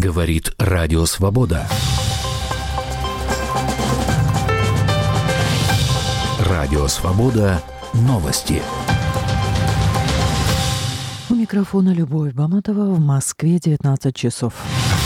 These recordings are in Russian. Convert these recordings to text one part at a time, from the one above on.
Говорит Радио Свобода. Радио Свобода. Новости. У микрофона Любовь Баматова. В Москве 19 часов.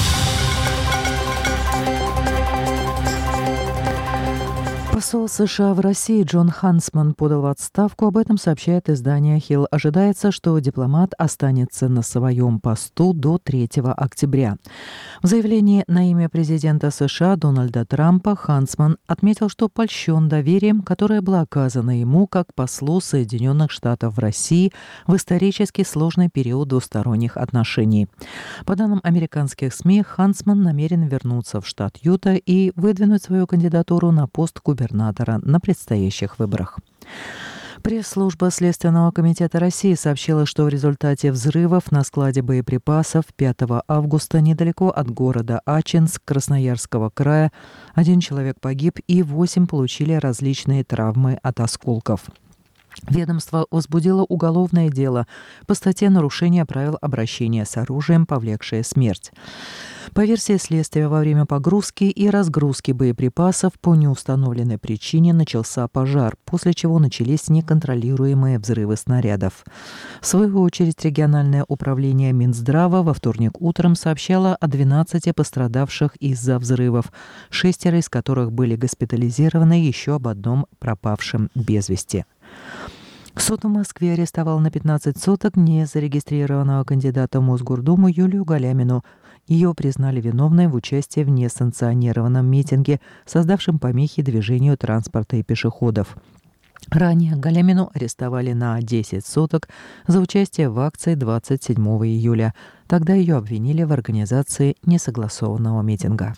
Посол США в России Джон Хансман подал в отставку. Об этом сообщает издание Hill. Ожидается, что дипломат останется на своем посту до 3 октября. В заявлении на имя президента США Дональда Трампа Хансман отметил, что польщен доверием, которое было оказано ему как послу Соединенных Штатов в России в исторически сложный период двусторонних отношений. По данным американских СМИ, Хансман намерен вернуться в штат Юта и выдвинуть свою кандидатуру на пост губернатора на предстоящих выборах. Пресс-служба Следственного комитета России сообщила, что в результате взрывов на складе боеприпасов 5 августа недалеко от города Ачинск Красноярского края 1 человек погиб и 8 получили различные травмы от осколков. Ведомство возбудило уголовное дело по статье «Нарушение правил обращения с оружием, повлекшее смерть». По версии следствия, во время погрузки и разгрузки боеприпасов по неустановленной причине начался пожар, после чего начались неконтролируемые взрывы снарядов. В свою очередь, региональное управление Минздрава во вторник утром сообщало о 12 пострадавших из-за взрывов, 6 из которых были госпитализированы, еще об одном пропавшем без вести. Суд в Москве арестовал на 15 суток незарегистрированного кандидата в Мосгордуму Юлию Галямину. Ее признали виновной в участии в несанкционированном митинге, создавшем помехи движению транспорта и пешеходов. Ранее Галямину арестовали на 10 суток за участие в акции 27 июля. Тогда ее обвинили в организации несогласованного митинга.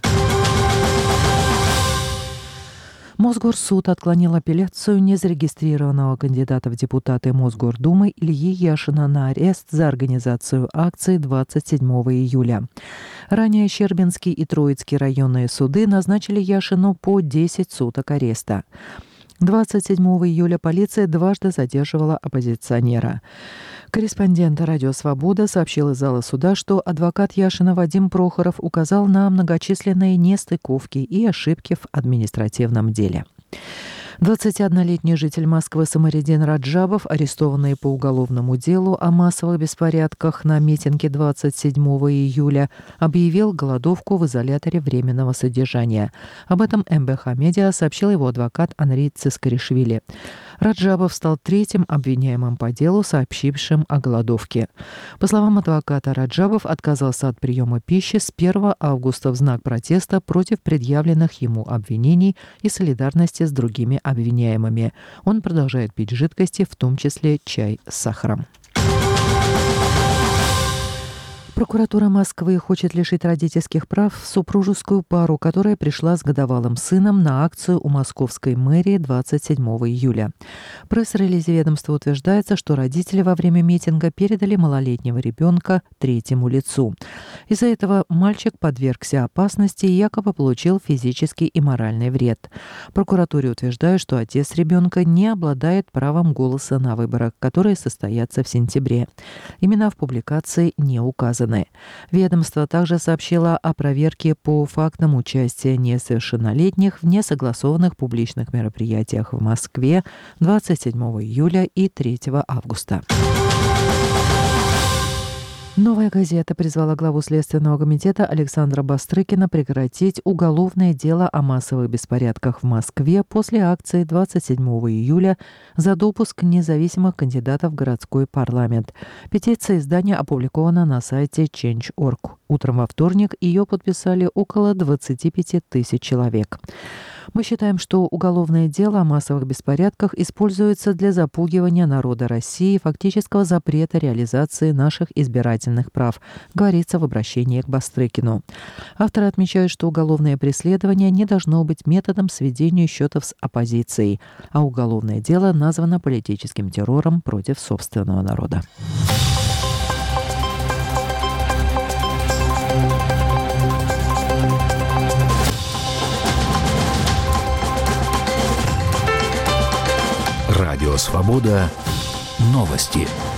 Мосгорсуд отклонил апелляцию незарегистрированного кандидата в депутаты Мосгордумы Ильи Яшина на арест за организацию акции 27 июля. Ранее Щербинский и Троицкий районные суды назначили Яшину по 10 суток ареста. 27 июля полиция дважды задерживала оппозиционера. Корреспондент «Радио Свобода» сообщил из зала суда, что адвокат Яшина Вадим Прохоров указал на многочисленные нестыковки и ошибки в административном деле. 21-летний житель Москвы Самариддин Раджабов, арестованный по уголовному делу о массовых беспорядках на митинге 27 июля, объявил голодовку в изоляторе временного содержания. Об этом МБХ Медиа сообщил его адвокат Анри Цискаришвили. Раджабов стал третьим обвиняемым по делу, сообщившим о голодовке. По словам адвоката, Раджабов отказался от приема пищи с 1 августа в знак протеста против предъявленных ему обвинений и солидарности с другими обвиняемыми. Он продолжает пить жидкости, в том числе чай с сахаром. Прокуратура Москвы хочет лишить родительских прав супружескую пару, которая пришла с годовалым сыном на акцию у московской мэрии 27 июля. В пресс-релизе ведомства утверждается, что родители во время митинга передали малолетнего ребенка третьему лицу. Из-за этого мальчик подвергся опасности и якобы получил физический и моральный вред. В прокуратуре утверждают, что отец ребенка не обладает правом голоса на выборах, которые состоятся в сентябре. Имена в публикации не указаны. Ведомство также сообщило о проверке по фактам участия несовершеннолетних в несогласованных публичных мероприятиях в Москве 27 июля и 3 августа. «Новая газета» призвала главу Следственного комитета Александра Бастрыкина прекратить уголовное дело о массовых беспорядках в Москве после акции 27 июля за допуск независимых кандидатов в городской парламент. Петиция издания опубликована на сайте Change.org. Утром во вторник ее подписали около 25 тысяч человек. Мы считаем, что уголовное дело о массовых беспорядках используется для запугивания народа России, фактического запрета реализации наших избирательных прав, говорится в обращении к Бастрыкину. Авторы отмечают, что уголовное преследование не должно быть методом сведения счетов с оппозицией, а уголовное дело названо политическим террором против собственного народа. Радио Свобода. Новости.